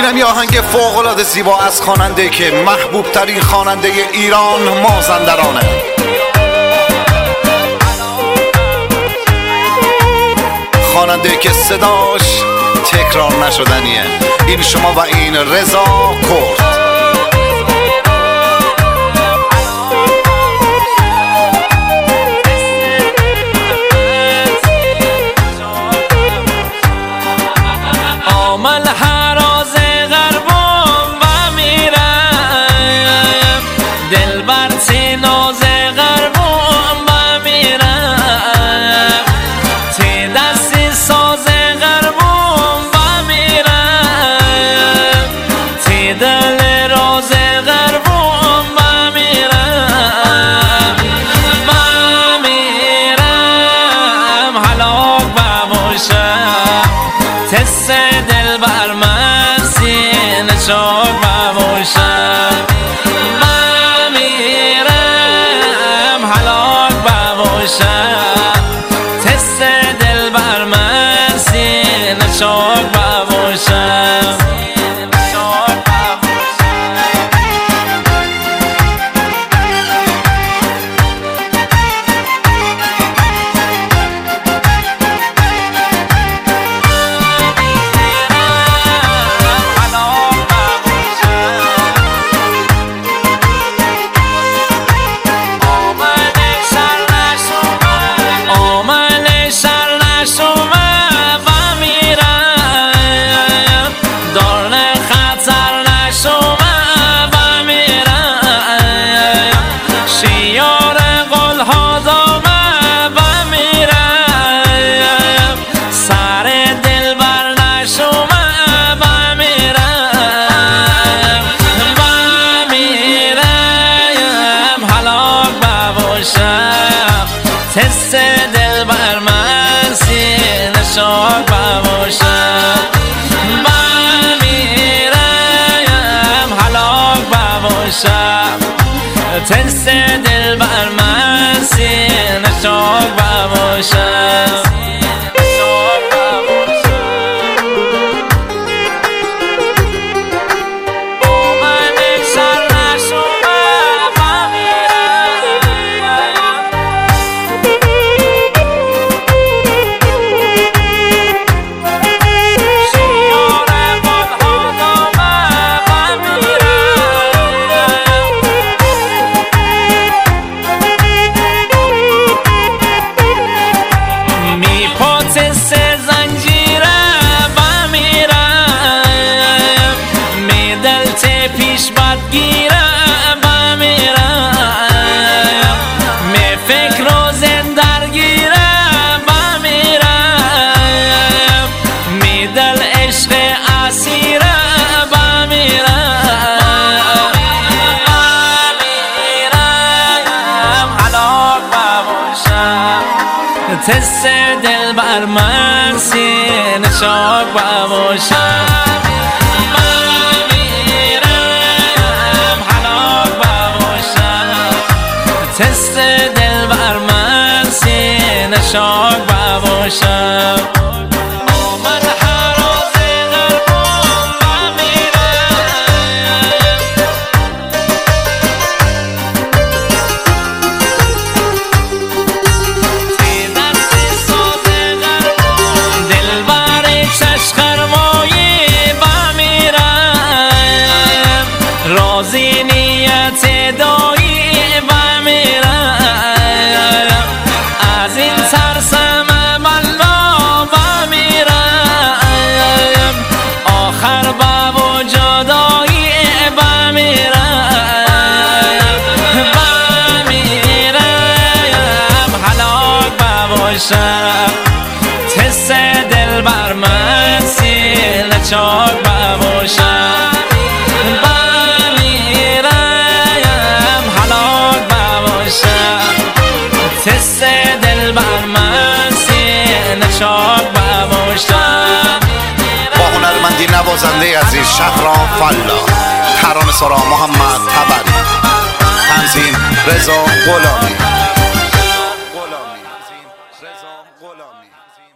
اینم یه آهنگ فوق‌العاده زیبا از خواننده که محبوب ترین خواننده ایران مازندرانه. خواننده که صداش تکرار نشدنیه. این شما و این رضا کرد. آمل هراز غربم و میرم دل بر ناز غربم و میرم تی دستی ساز غربم و میرم تی دل راز غربم و میرم هلاک بموشم تست دل بر من سینه چاک بموشم من میرم هلاک بموشم تست دل بر من سینه چاک بموشم تست دل بر من سینه چاک بموشم من میرم هلاک بموشم تست دل بر من سینه چاک بموشم پیش بد گیرم و میرم می فکر و زندر گیرم و میرم می دل عشق اسیرم و میرم هلاک بموشم تست دل بر من سینه چاک بموشم تست دل بر من سینه چاک بموشم آمد هراز غربم و میرم تی دستی ساز غربم دل بر چشم خرمایی و میرم رازی نیت دایی از این ترسم ملا و میرم آخر با جدایی و میرم هلاک بموشم تست دل بر من سینه چاک بموشم تست دل بر من سینه چاک بموشم. با هنرمندی نوازنده عزیز شهرام فلا، ترانه‌سرا محمد طبری، تنظیم رضا غلامی.